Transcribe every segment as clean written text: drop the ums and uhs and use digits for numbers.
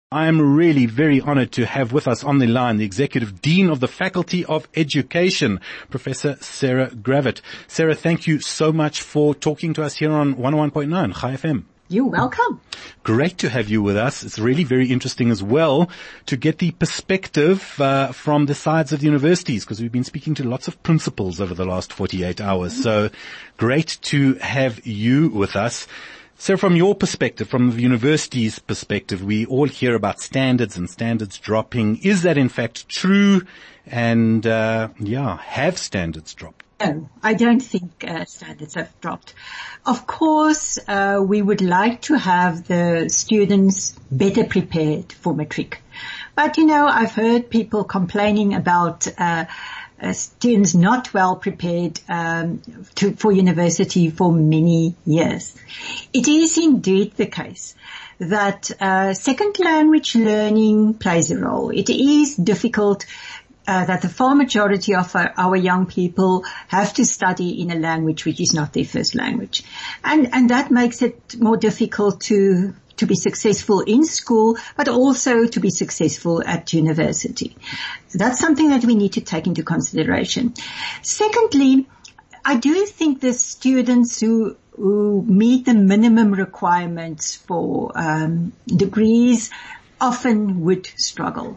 I am really very honored to have with us on the line the Executive Dean of the Faculty of Education, Professor Sarah Gravett. Sarah, thank you so much for talking to us here on 101.9 Chai FM. You're welcome. Great to have you with us. It's really very interesting as well to get the perspective from the sides of the universities, because we've been speaking to lots of principals over the last 48 hours. So great to have you with us. So from your perspective, from the university's perspective, we all hear about standards and standards dropping. Is that in fact true? And have standards dropped? No, I don't think standards have dropped. Of course, we would like to have the students better prepared for matric. But, I've heard people complaining about students not well prepared for university for many years. It is indeed the case that second language learning plays a role. It is difficult that the far majority of our young people have to study in a language which is not their first language. And that makes it more difficult to be successful in school, but also to be successful at university. That's something that we need to take into consideration. Secondly, I do think the students who meet the minimum requirements for degrees often would struggle.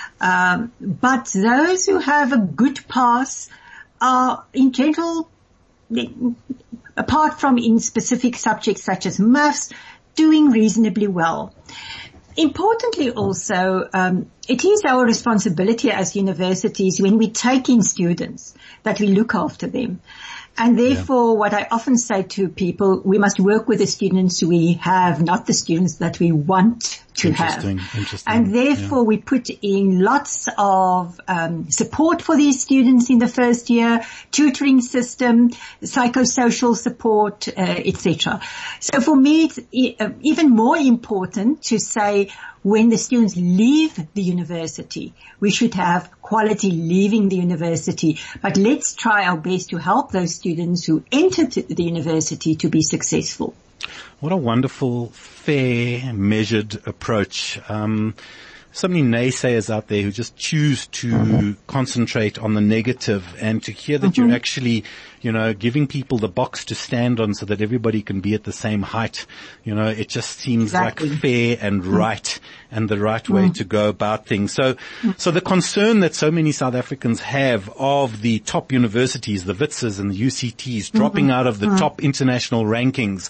But those who have a good pass are in general, apart from in specific subjects such as maths, doing reasonably well. Importantly also, it is our responsibility as universities when we take in students that we look after them. And therefore, what I often say to people, we must work with the students we have, not the students that we want to have. And therefore, we put in lots of support for these students in the first year, tutoring system, psychosocial support, etc. So for me, it's even more important to say when the students leave the university, we should have quality leaving the university. But let's try our best to help those students who entered the university to be successful. What a wonderful, fair, measured approach. So many naysayers out there who just choose to concentrate on the negative, and to hear that you're actually, giving people the box to stand on so that everybody can be at the same height. It just seems like fair and right and the right way to go about things. So the concern that so many South Africans have of the top universities, the WITSs and the UCTs dropping out of the top international rankings,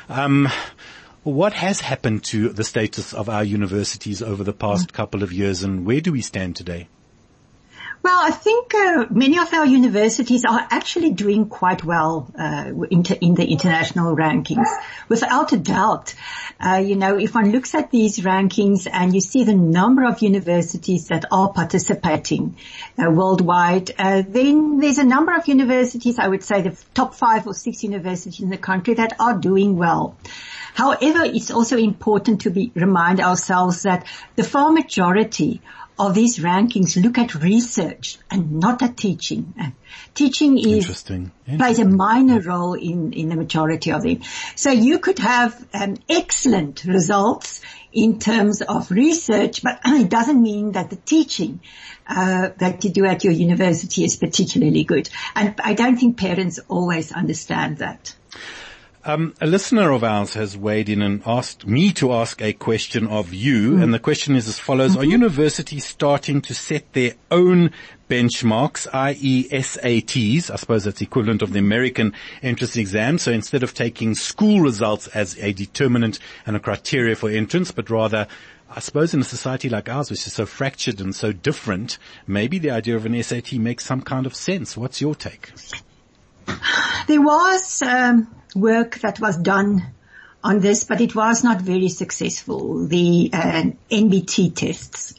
what has happened to the status of our universities over the past couple of years, and where do we stand today? Well, I think many of our universities are actually doing quite well in the international rankings. Without a doubt, if one looks at these rankings and you see the number of universities that are participating worldwide, then there's a number of universities, I would say the top 5 or 6 universities in the country that are doing well. However, it's also important to remind ourselves that the far majority of these rankings look at research and not at teaching. Teaching plays a minor role in the majority of them. So you could have excellent results in terms of research, but it doesn't mean that the teaching that you do at your university is particularly good. And I don't think parents always understand that. A listener of ours has weighed in and asked me to ask a question of you, and the question is as follows. Are universities starting to set their own benchmarks, i.e. SATs? I suppose that's the equivalent of the American entrance exam. So instead of taking school results as a determinant and a criteria for entrance, but rather, I suppose in a society like ours, which is so fractured and so different, maybe the idea of an SAT makes some kind of sense. What's your take? There was work that was done on this, but it was not very successful, the NBT tests.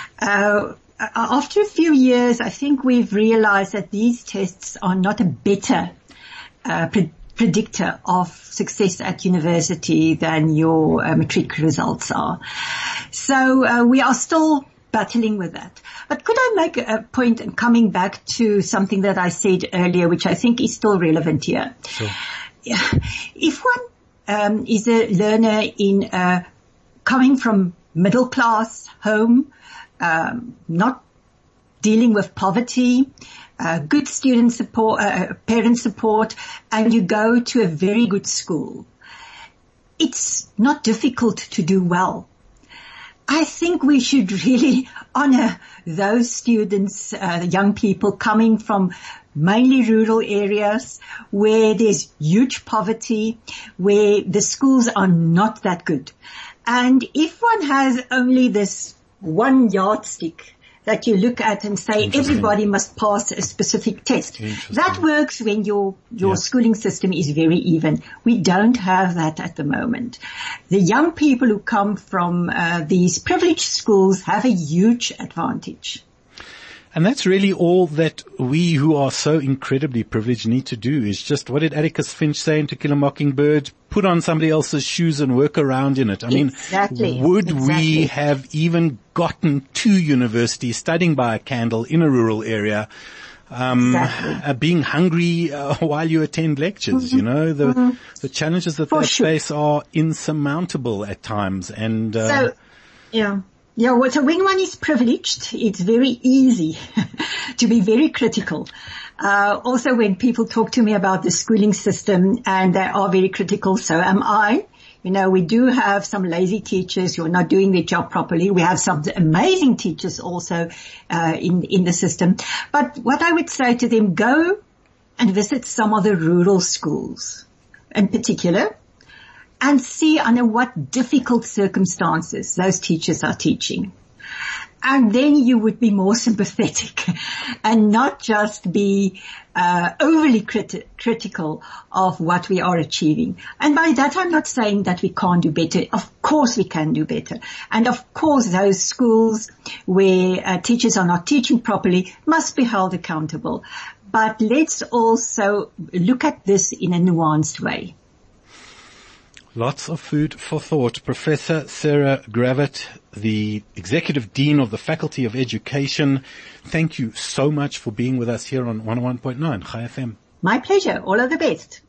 After a few years, I think we've realized that these tests are not a better predictor of success at university than your matric results are. So we are still battling with that. But could I make a point, and coming back to something that I said earlier, which I think is still relevant here? Sure. If one is a learner in coming from middle class home, not dealing with poverty, good student support, parent support, and you go to a very good school, it's not difficult to do well. I think we should really honor those students, young people coming from mainly rural areas where there's huge poverty, where the schools are not that good. And if one has only this one yardstick that you look at and say everybody must pass a specific test, that works when your schooling system is very even. We don't have that at the moment. The young people who come from these privileged schools have a huge advantage. And that's really all that we who are so incredibly privileged need to do, is just, what did Atticus Finch say in To Kill a Mockingbird? Put on somebody else's shoes and work around in it. I mean, would we have even gotten to university studying by a candle in a rural area, being hungry while you attend lectures? You know, the challenges that face are insurmountable at times. And so when one is privileged, it's very easy to be very critical. Also when people talk to me about the schooling system, and they are very critical, so am I. You know, we do have some lazy teachers who are not doing their job properly. We have some amazing teachers also, in the system. But what I would say to them, go and visit some of the rural schools in particular, and see under what difficult circumstances those teachers are teaching. And then you would be more sympathetic and not just be overly critical of what we are achieving. And by that I'm not saying that we can't do better. Of course we can do better. And of course those schools where teachers are not teaching properly must be held accountable. But let's also look at this in a nuanced way. Lots of food for thought. Professor Sarah Gravett, the Executive Dean of the Faculty of Education, thank you so much for being with us here on 101.9 Chai FM. My pleasure. All of the best.